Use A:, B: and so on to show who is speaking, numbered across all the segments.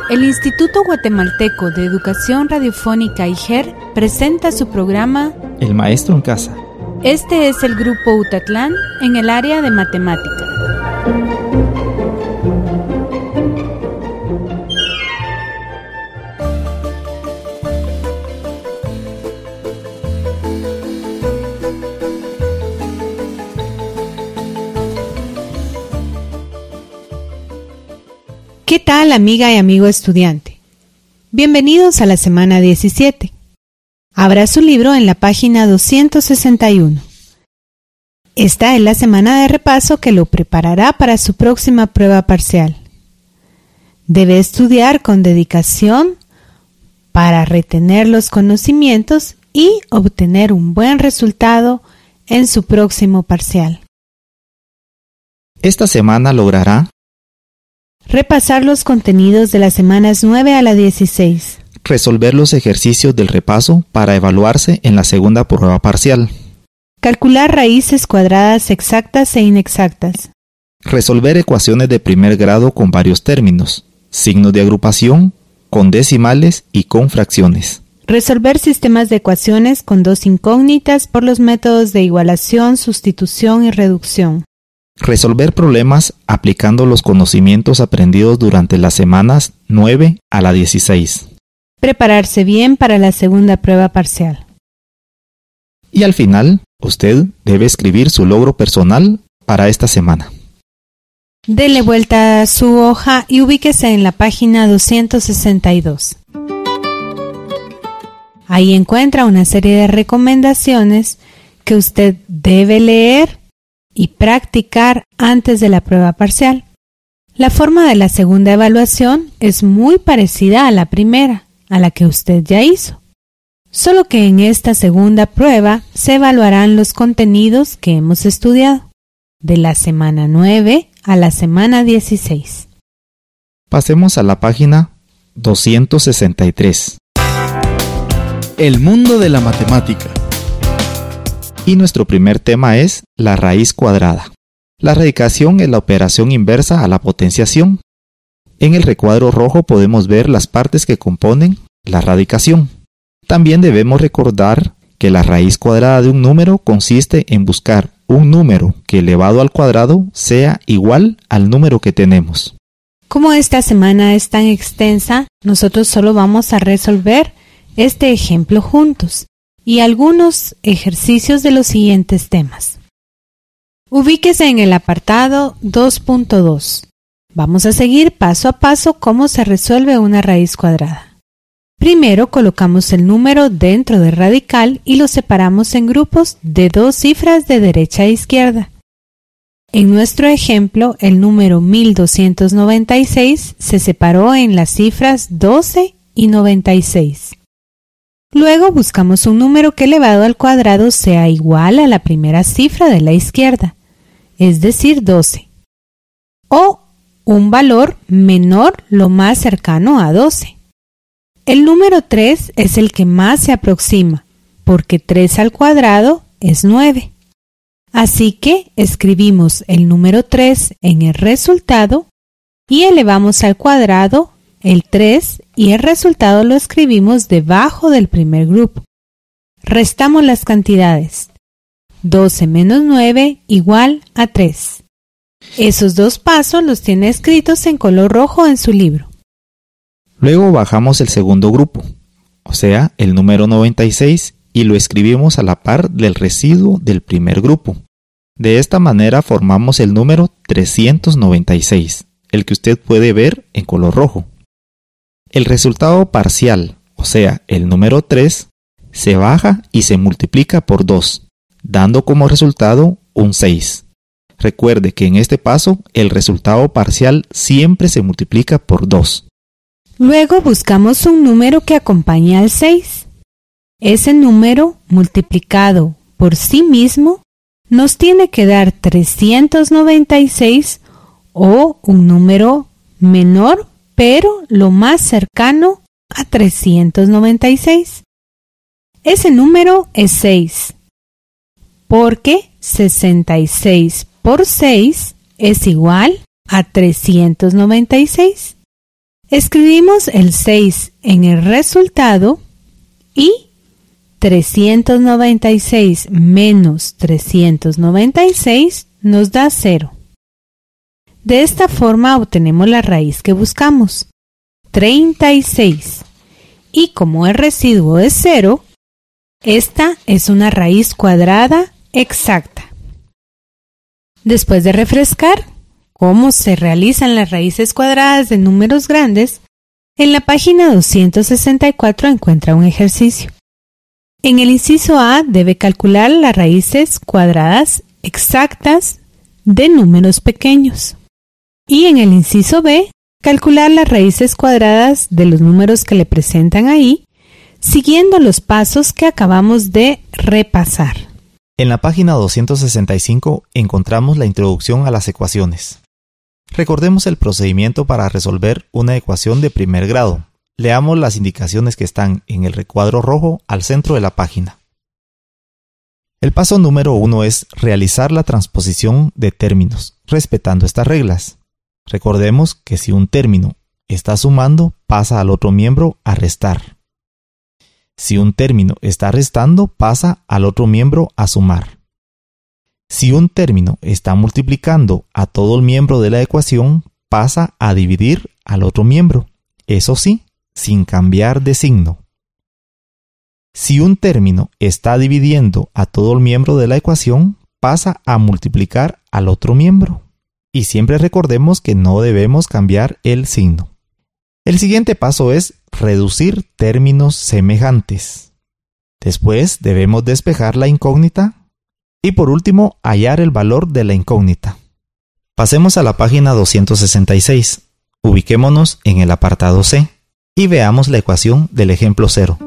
A: El Instituto Guatemalteco de Educación Radiofónica IGER presenta su programa
B: El Maestro en Casa.
A: Este es el Grupo Utatlán en el área de matemática. ¿Qué tal, amiga y amigo estudiante? Bienvenidos a la semana 17. Abra su libro en la página 261. Esta es la semana de repaso que lo preparará para su próxima prueba parcial. Debe estudiar con dedicación para retener los conocimientos y obtener un buen resultado en su próximo parcial.
B: Esta semana logrará
A: repasar los contenidos de las semanas 9 a la 16.
B: resolver los ejercicios del repaso para evaluarse en la segunda prueba parcial.
A: Calcular raíces cuadradas exactas e inexactas.
B: Resolver ecuaciones de primer grado con varios términos, signos de agrupación, con decimales y con fracciones.
A: Resolver sistemas de ecuaciones con dos incógnitas por los métodos de igualación, sustitución y reducción.
B: Resolver problemas aplicando los conocimientos aprendidos durante las semanas 9 a la 16.
A: Prepararse bien para la segunda prueba parcial.
B: Y al final, usted debe escribir su logro personal para esta semana.
A: Dele vuelta a su hoja y ubíquese en la página 262. Ahí encuentra una serie de recomendaciones que usted debe leer y practicar antes de la prueba parcial. La forma de la segunda evaluación es muy parecida a la primera, a la que usted ya hizo. Solo que en esta segunda prueba se evaluarán los contenidos que hemos estudiado, de la semana 9 a la semana 16.
B: Pasemos a la página 263. El mundo de la matemática. Y nuestro primer tema es la raíz cuadrada. La radicación es la operación inversa a la potenciación. En el recuadro rojo podemos ver las partes que componen la radicación. También debemos recordar que la raíz cuadrada de un número consiste en buscar un número que elevado al cuadrado sea igual al número que tenemos.
A: Como esta semana es tan extensa, nosotros solo vamos a resolver este ejemplo juntos y algunos ejercicios de los siguientes temas. Ubíquese en el apartado 2.2. Vamos a seguir paso a paso cómo se resuelve una raíz cuadrada. Primero colocamos el número dentro del radical y lo separamos en grupos de dos cifras de derecha a izquierda. En nuestro ejemplo, el número 1296 se separó en las cifras 12 y 96. Luego buscamos un número que elevado al cuadrado sea igual a la primera cifra de la izquierda, es decir, 12, o un valor menor lo más cercano a 12. El número 3 es el que más se aproxima, porque 3 al cuadrado es 9. Así que escribimos el número 3 en el resultado y elevamos al cuadrado el 3 y el resultado lo escribimos debajo del primer grupo. Restamos las cantidades. 12 menos 9 igual a 3. Esos dos pasos los tiene escritos en color rojo en su libro.
B: Luego bajamos el segundo grupo, o sea, el número 96, y lo escribimos a la par del residuo del primer grupo. De esta manera formamos el número 396, el que usted puede ver en color rojo. El resultado parcial, o sea, el número 3, se baja y se multiplica por 2, dando como resultado un 6. Recuerde que en este paso el resultado parcial siempre se multiplica por 2.
A: Luego buscamos un número que acompañe al 6. Ese número multiplicado por sí mismo nos tiene que dar 396 o un número menor, pero lo más cercano a 396. Ese número es 6, porque 66 por 6 es igual a 396. Escribimos el 6 en el resultado y 396 menos 396 nos da 0. De esta forma obtenemos la raíz que buscamos, 36. Y como el residuo es 0, esta es una raíz cuadrada exacta. Después de refrescar cómo se realizan las raíces cuadradas de números grandes, en la página 264 encuentra un ejercicio. En el inciso A debe calcular las raíces cuadradas exactas de números pequeños. Y en el inciso B, calcular las raíces cuadradas de los números que le presentan ahí, siguiendo los pasos que acabamos de repasar.
B: En la página 265 encontramos la introducción a las ecuaciones. Recordemos el procedimiento para resolver una ecuación de primer grado. Leamos las indicaciones que están en el recuadro rojo al centro de la página. El paso número 1 es realizar la transposición de términos, respetando estas reglas. Recordemos que si un término está sumando, pasa al otro miembro a restar. Si un término está restando, pasa al otro miembro a sumar. Si un término está multiplicando a todo el miembro de la ecuación, pasa a dividir al otro miembro, eso sí, sin cambiar de signo. Si un término está dividiendo a todo el miembro de la ecuación, pasa a multiplicar al otro miembro. Y siempre recordemos que no debemos cambiar el signo. El siguiente paso es reducir términos semejantes. Después debemos despejar la incógnita y por último hallar el valor de la incógnita. Pasemos a la página 266. Ubiquémonos en el apartado C y veamos la ecuación del ejemplo 0.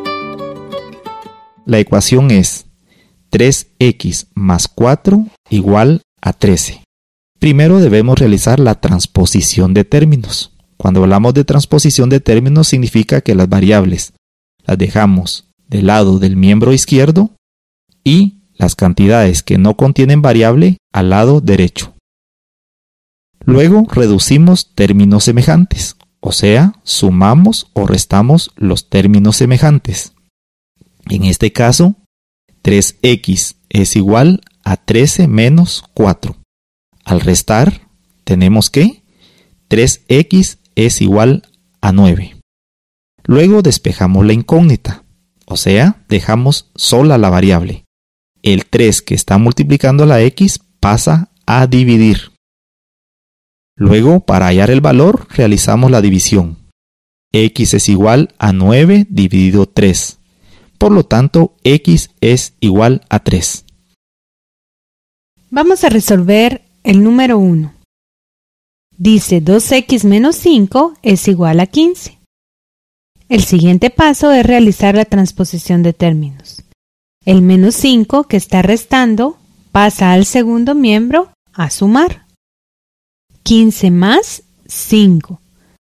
B: La ecuación es 3x más 4 igual a 13. Primero debemos realizar la transposición de términos. Cuando hablamos de transposición de términos significa que las variables las dejamos del lado del miembro izquierdo y las cantidades que no contienen variable al lado derecho. Luego reducimos términos semejantes, o sea, sumamos o restamos los términos semejantes. En este caso, 3x es igual a 13 menos 4. Al restar, tenemos que 3x es igual a 9. Luego despejamos la incógnita, o sea, dejamos sola la variable. El 3 que está multiplicando la x pasa a dividir. Luego, para hallar el valor, realizamos la división. X es igual a 9 dividido 3. Por lo tanto, x es igual a 3.
A: Vamos a resolver el número 1. Dice 2x menos 5 es igual a 15. El siguiente paso es realizar la transposición de términos. El menos 5 que está restando pasa al segundo miembro a sumar. 15 más 5.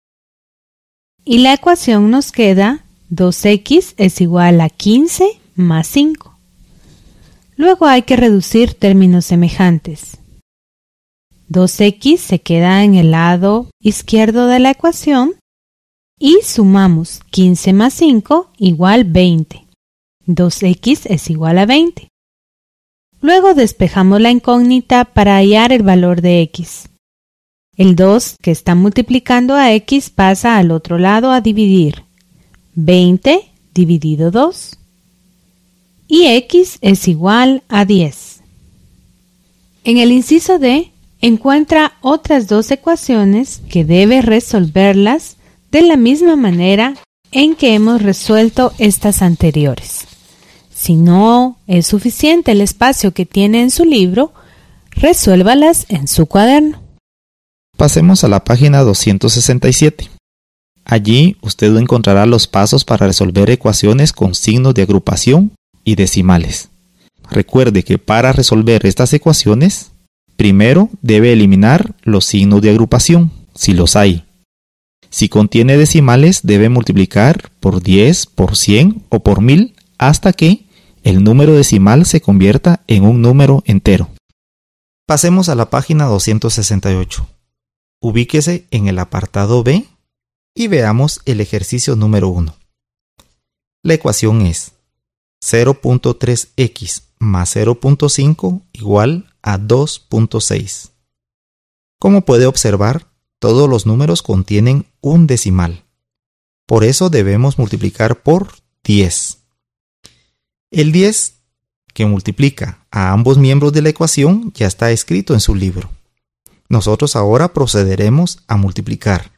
A: Y la ecuación nos queda 2x es igual a 15 más 5. Luego hay que reducir términos semejantes. 2x se queda en el lado izquierdo de la ecuación y sumamos 15 más 5 igual 20. 2x es igual a 20. Luego despejamos la incógnita para hallar el valor de x. El 2 que está multiplicando a x pasa al otro lado a dividir. 20 dividido 2. Y x es igual a 10. En el inciso D, encuentra otras dos ecuaciones que debe resolverlas de la misma manera en que hemos resuelto estas anteriores. Si no es suficiente el espacio que tiene en su libro, resuélvalas en su cuaderno.
B: Pasemos a la página 267. Allí usted encontrará los pasos para resolver ecuaciones con signos de agrupación y decimales. Recuerde que para resolver estas ecuaciones, primero debe eliminar los signos de agrupación, si los hay. Si contiene decimales, debe multiplicar por 10, por 100 o por 1000 hasta que el número decimal se convierta en un número entero. Pasemos a la página 268. Ubíquese en el apartado B Y veamos el ejercicio número 1. La ecuación es 0.3x más 0.5 igual a 2.6. Como puede observar, todos los números contienen un decimal. Por eso debemos multiplicar por 10. El 10 que multiplica a ambos miembros de la ecuación ya está escrito en su libro. Nosotros ahora procederemos a multiplicar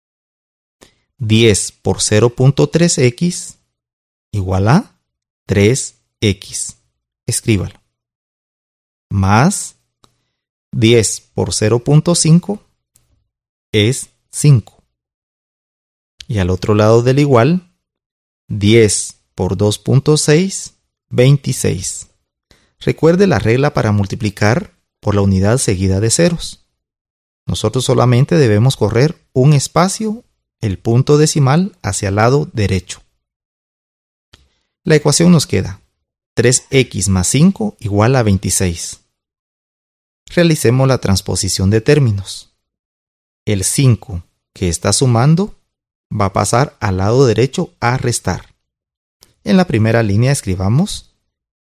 B: 10 por 0.3x igual a 3x. Escríbalo. Más 10 por 0.5 es 5. Y al otro lado del igual, 10 por 2.6, 26. Recuerde la regla para multiplicar por la unidad seguida de ceros. Nosotros solamente debemos correr un espacio, el punto decimal, hacia el lado derecho. La ecuación nos queda 3x más 5 igual a 26. Realicemos la transposición de términos. El 5 que está sumando va a pasar al lado derecho a restar. En la primera línea escribamos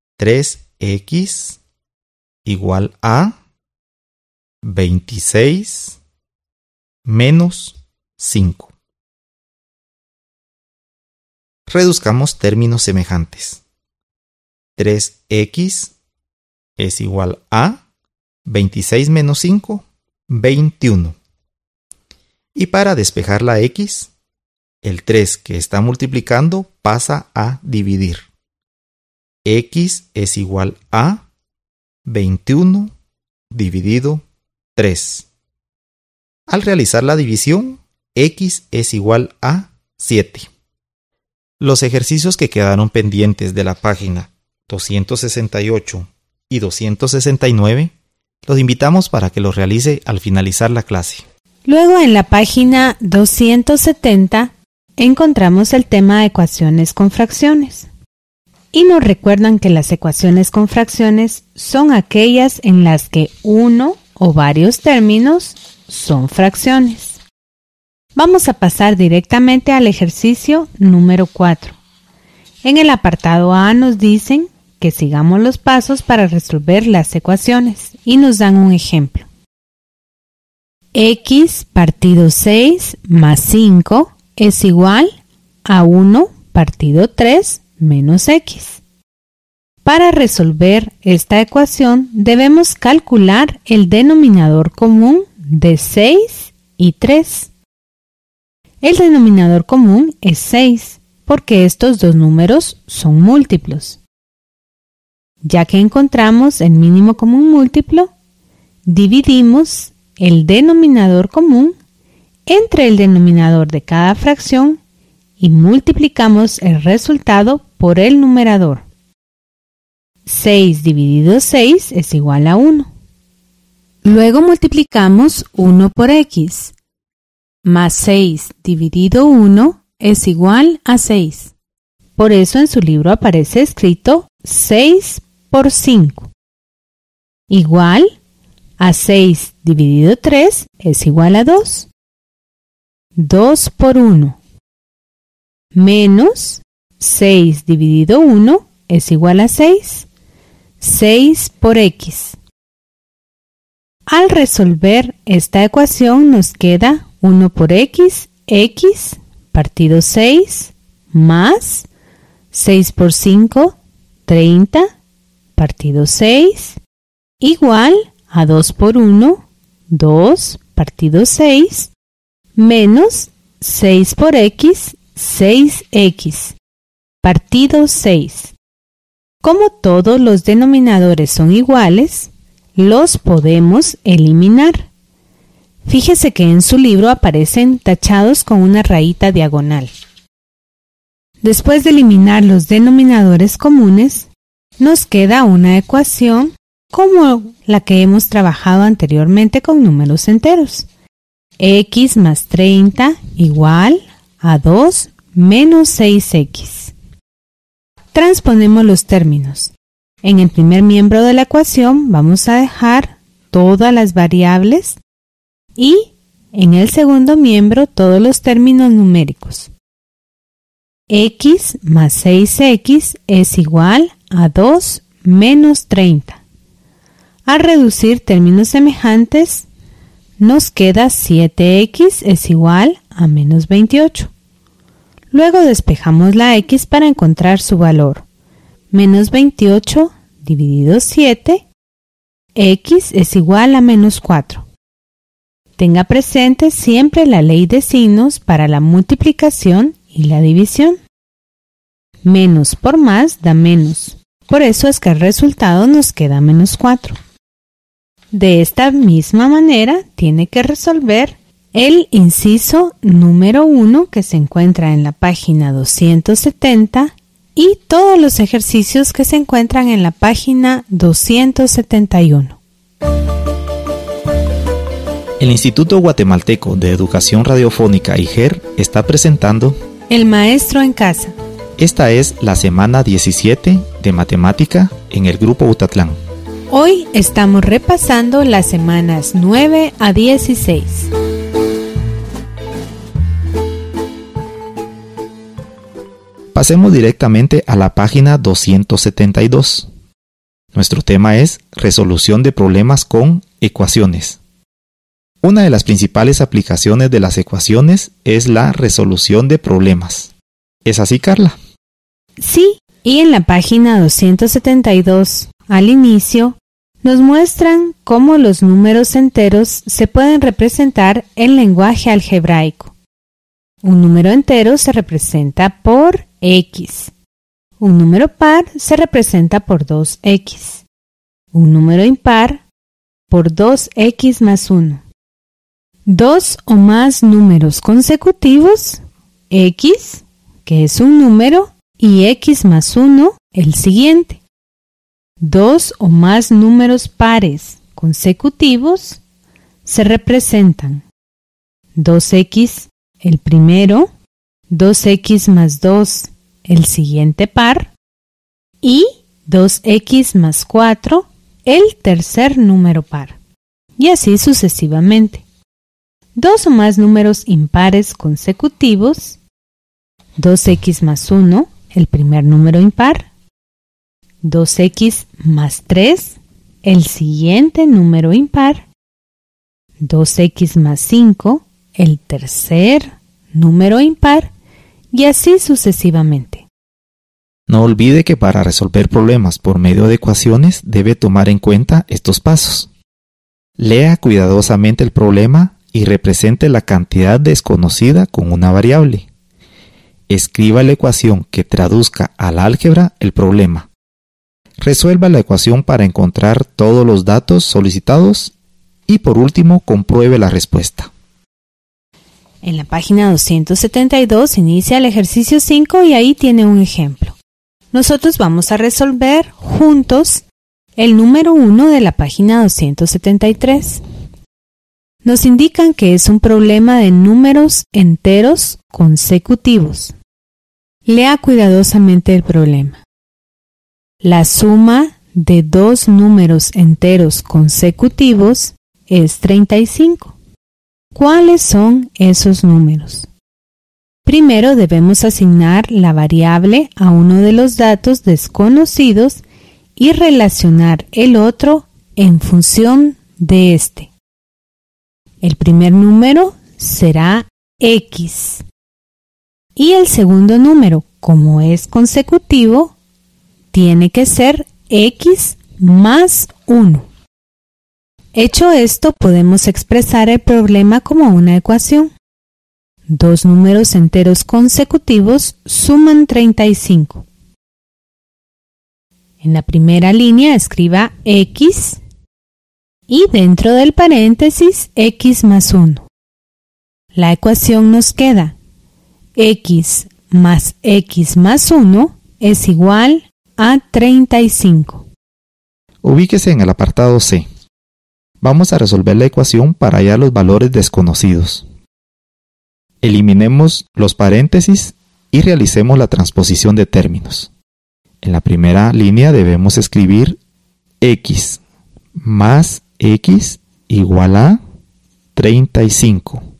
B: 3x igual a 26 menos 5. Reduzcamos términos semejantes. 3x es igual a 26 menos 5, 21. Y para despejar la x, el 3 que está multiplicando pasa a dividir. X es igual a 21 dividido 3. Al realizar la división, x es igual a 7. Los ejercicios que quedaron pendientes de la página 268 y 269 los invitamos para que los realice al finalizar la clase.
A: Luego en la página 270 encontramos el tema de ecuaciones con fracciones. Y nos recuerdan que las ecuaciones con fracciones son aquellas en las que uno o varios términos son fracciones. Vamos a pasar directamente al ejercicio número 4. En el apartado A nos dicen que sigamos los pasos para resolver las ecuaciones y nos dan un ejemplo. X partido 6 más 5 es igual a 1 partido 3 menos x. Para resolver esta ecuación debemos calcular el denominador común de 6 y 3. El denominador común es 6 porque estos dos números son múltiplos. Ya que encontramos el mínimo común múltiplo, dividimos el denominador común entre el denominador de cada fracción y multiplicamos el resultado por el numerador. 6 dividido 6 es igual a 1. Luego multiplicamos 1 por x, más 6 dividido 1 es igual a 6. Por eso en su libro aparece escrito 6 por 5. Igual a 6 dividido 3 es igual a 2. 2 por 1 menos 6 dividido 1 es igual a 6. 6 por x. Al resolver esta ecuación nos queda 1 por x, x partido 6 más 6 por 5, 30 partido 6 igual a 2 por 1, 2 partido 6 menos 6 por x, 6x partido 6. Como todos los denominadores son iguales, los podemos eliminar. Fíjese que en su libro aparecen tachados con una rayita diagonal. Después de eliminar los denominadores comunes, nos queda una ecuación como la que hemos trabajado anteriormente con números enteros. X más 30 igual a 2 menos 6x. Transponemos los términos. En el primer miembro de la ecuación vamos a dejar todas las variables y en el segundo miembro todos los términos numéricos. X más 6x es igual a 2 menos 30. Al reducir términos semejantes, nos queda 7x es igual a menos 28. Luego despejamos la x para encontrar su valor. Menos 28 dividido 7, x es igual a menos 4. Tenga presente siempre la ley de signos para la multiplicación y la división. Menos por más da menos. Por eso es que el resultado nos queda menos 4. De esta misma manera tiene que resolver el inciso número 1 que se encuentra en la página 270 y todos los ejercicios que se encuentran en la página 271.
B: El Instituto Guatemalteco de Educación Radiofónica IGER está presentando
A: El Maestro en Casa.
B: Esta es la semana 17 de Matemática en el Grupo Utatlán.
A: Hoy estamos repasando las semanas 9 a 16.
B: Pasemos directamente a la página 272. Nuestro tema es resolución de problemas con ecuaciones. Una de las principales aplicaciones de las ecuaciones es la resolución de problemas. ¿Es así, Carla?
A: Sí, y en la página 272, al inicio, nos muestran cómo los números enteros se pueden representar en lenguaje algebraico. Un número entero se representa por x. Un número par se representa por 2x. Un número impar por 2x más 1. Dos o más números consecutivos, x, que es un número, y x más 1, el siguiente. Dos o más números pares consecutivos se representan 2x, el primero, 2x más 2, el siguiente par, y 2x más 4, el tercer número par, y así sucesivamente. Dos o más números impares consecutivos, 2x más 1, el primer número impar, 2x más 3, el siguiente número impar, 2x más 5, el tercer número impar, y así sucesivamente.
B: No olvide que para resolver problemas por medio de ecuaciones debe tomar en cuenta estos pasos. Lea cuidadosamente el problema y represente la cantidad desconocida con una variable. Escriba la ecuación que traduzca al álgebra el problema. Resuelva la ecuación para encontrar todos los datos solicitados y por último compruebe la respuesta.
A: En la página 272 inicia el ejercicio 5 y ahí tiene un ejemplo. Nosotros vamos a resolver juntos el número 1 de la página 273. Nos indican que es un problema de números enteros consecutivos. Lea cuidadosamente el problema. La suma de dos números enteros consecutivos es 35. ¿Cuáles son esos números? Primero debemos asignar la variable a uno de los datos desconocidos y relacionar el otro en función de este. El primer número será x y el segundo número, como es consecutivo, tiene que ser x más 1. Hecho esto, podemos expresar el problema como una ecuación. Dos números enteros consecutivos suman 35. En la primera línea escriba x y dentro del paréntesis x más 1. La ecuación nos queda x más x más 1 es igual a 35.
B: Ubíquese en el apartado C. Vamos a resolver la ecuación para hallar los valores desconocidos. Eliminemos los paréntesis y realicemos la transposición de términos. En la primera línea debemos escribir x más x igual a 35.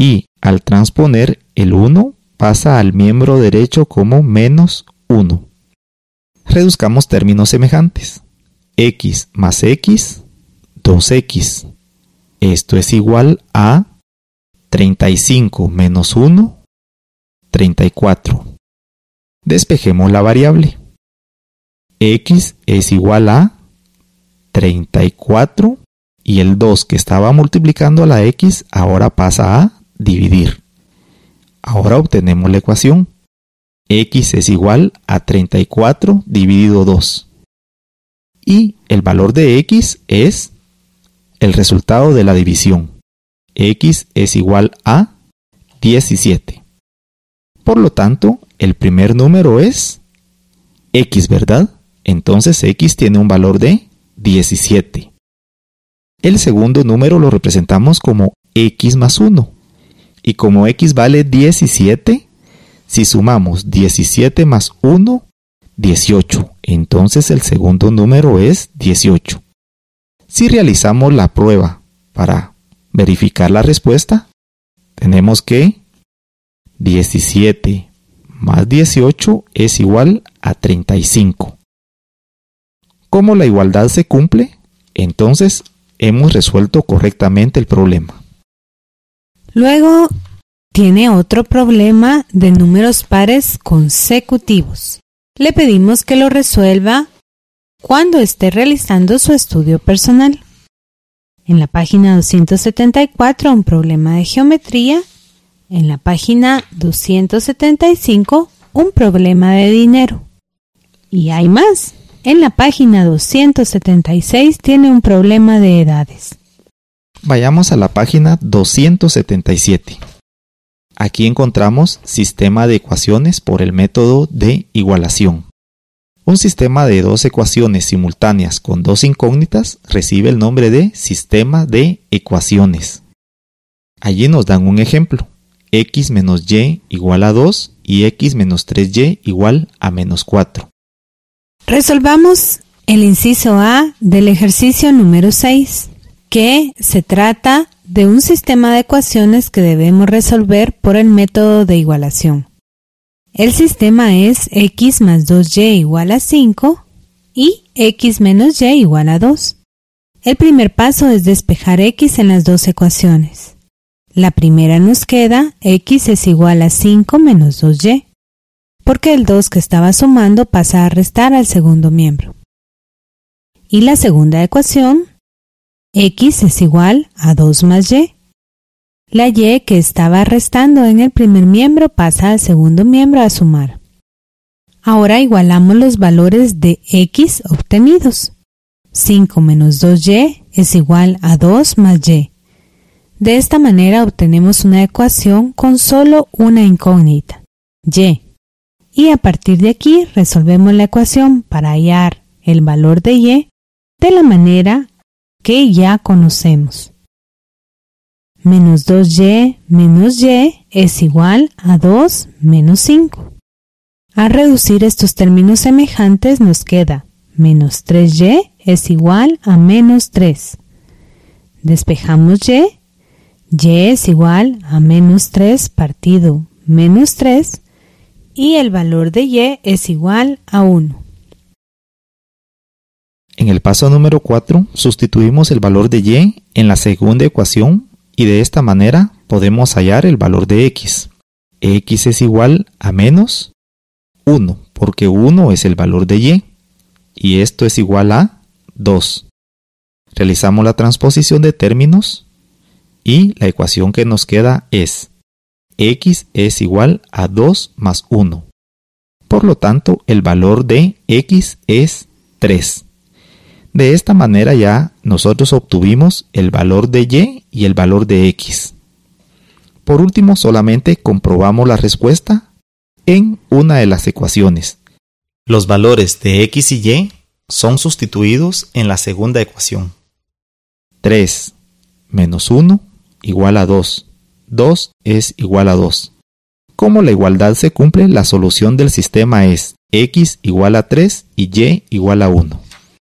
B: y al transponer el 1 pasa al miembro derecho como menos 1. Reduzcamos términos semejantes. X más X, 2X. Esto es igual a 35 menos 1, 34. Despejemos la variable. X es igual a 34 y el 2 que estaba multiplicando a la X ahora pasa a dividir. Ahora obtenemos la ecuación. X es igual a 34 dividido 2. Y el valor de X es el resultado de la división. X es igual a 17. Por lo tanto, el primer número es X, ¿verdad? Entonces X tiene un valor de 17. El segundo número lo representamos como X más 1. Y como X vale 17, si sumamos 17 más 1, 18. Entonces el segundo número es 18. Si realizamos la prueba para verificar la respuesta, tenemos que 17 más 18 es igual a 35. ¿Cómo la igualdad se cumple? Entonces hemos resuelto correctamente el problema.
A: Luego tiene otro problema de números pares consecutivos. Le pedimos que lo resuelva cuando esté realizando su estudio personal. En la página 274, un problema de geometría. En la página 275, un problema de dinero. Y hay más. En la página 276 tiene un problema de edades.
B: Vayamos a la página 277. Aquí encontramos sistema de ecuaciones por el método de igualación. Un sistema de dos ecuaciones simultáneas con dos incógnitas recibe el nombre de sistema de ecuaciones. Allí nos dan un ejemplo. X menos Y igual a 2 y X menos 3Y igual a menos 4.
A: Resolvamos el inciso A del ejercicio número 6, que se trata de un sistema de ecuaciones que debemos resolver por el método de igualación. El sistema es X más 2Y igual a 5 y X menos Y igual a 2. El primer paso es despejar X en las dos ecuaciones. La primera nos queda X es igual a 5 menos 2Y, porque el 2 que estaba sumando pasa a restar al segundo miembro. Y la segunda ecuación, X es igual a 2 más Y. La Y que estaba restando en el primer miembro pasa al segundo miembro a sumar. Ahora igualamos los valores de X obtenidos. 5 menos 2Y es igual a 2 más Y. De esta manera obtenemos una ecuación con solo una incógnita, Y. Y a partir de aquí resolvemos la ecuación para hallar el valor de Y de la manera que ya conocemos. Menos 2Y menos Y es igual a 2 menos 5. Al reducir estos términos semejantes nos queda menos 3Y es igual a menos 3. Despejamos Y. Y es igual a menos 3 partido menos 3 y el valor de Y es igual a 1.
B: En el paso número 4 sustituimos el valor de Y en la segunda ecuación y de esta manera podemos hallar el valor de X. X es igual a menos 1 porque 1 es el valor de Y y esto es igual a 2. Realizamos la transposición de términos y la ecuación que nos queda es X es igual a 2 más 1. Por lo tanto, el valor de X es 3. De esta manera ya nosotros obtuvimos el valor de Y el valor de X. Por último, solamente comprobamos la respuesta en una de las ecuaciones. Los valores de X y Y son sustituidos en la segunda ecuación. 3 menos 1 igual a 2. 2 es igual a 2. Como la igualdad se cumple, la solución del sistema es X igual a 3 y Y igual a 1.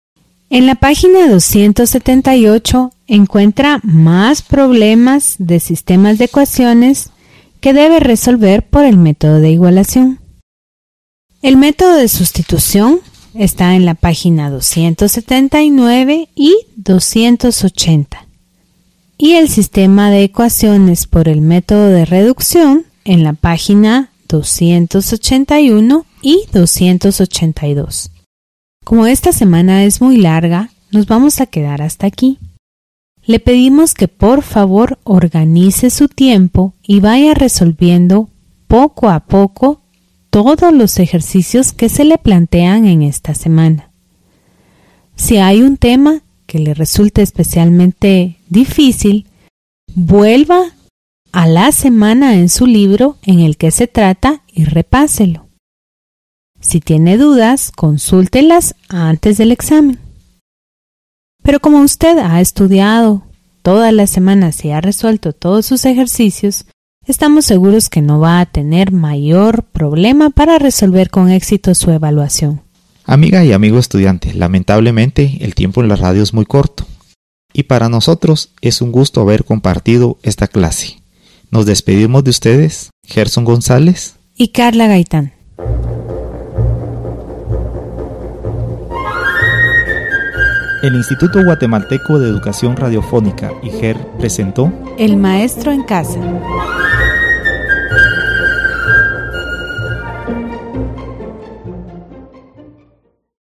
A: En la página 278 encuentra más problemas de sistemas de ecuaciones que debe resolver por el método de igualación. El método de sustitución está en la página 279 y 280. Y el sistema de ecuaciones por el método de reducción en la página 281 y 282. Como esta semana es muy larga, nos vamos a quedar hasta aquí. Le pedimos que por favor organice su tiempo y vaya resolviendo poco a poco todos los ejercicios que se le plantean en esta semana. Si hay un tema que le resulte especialmente difícil, vuelva a la semana en su libro en el que se trata y repáselo. Si tiene dudas, consúltelas antes del examen. Pero como usted ha estudiado todas las semanas y ha resuelto todos sus ejercicios, estamos seguros que no va a tener mayor problema para resolver con éxito su evaluación.
B: Amiga y amigo estudiante, lamentablemente el tiempo en la radio es muy corto. Y para nosotros es un gusto haber compartido esta clase. Nos despedimos de ustedes, Gerson González
A: y Carla Gaitán.
B: El Instituto Guatemalteco de Educación Radiofónica, IGER, presentó
A: El Maestro en Casa.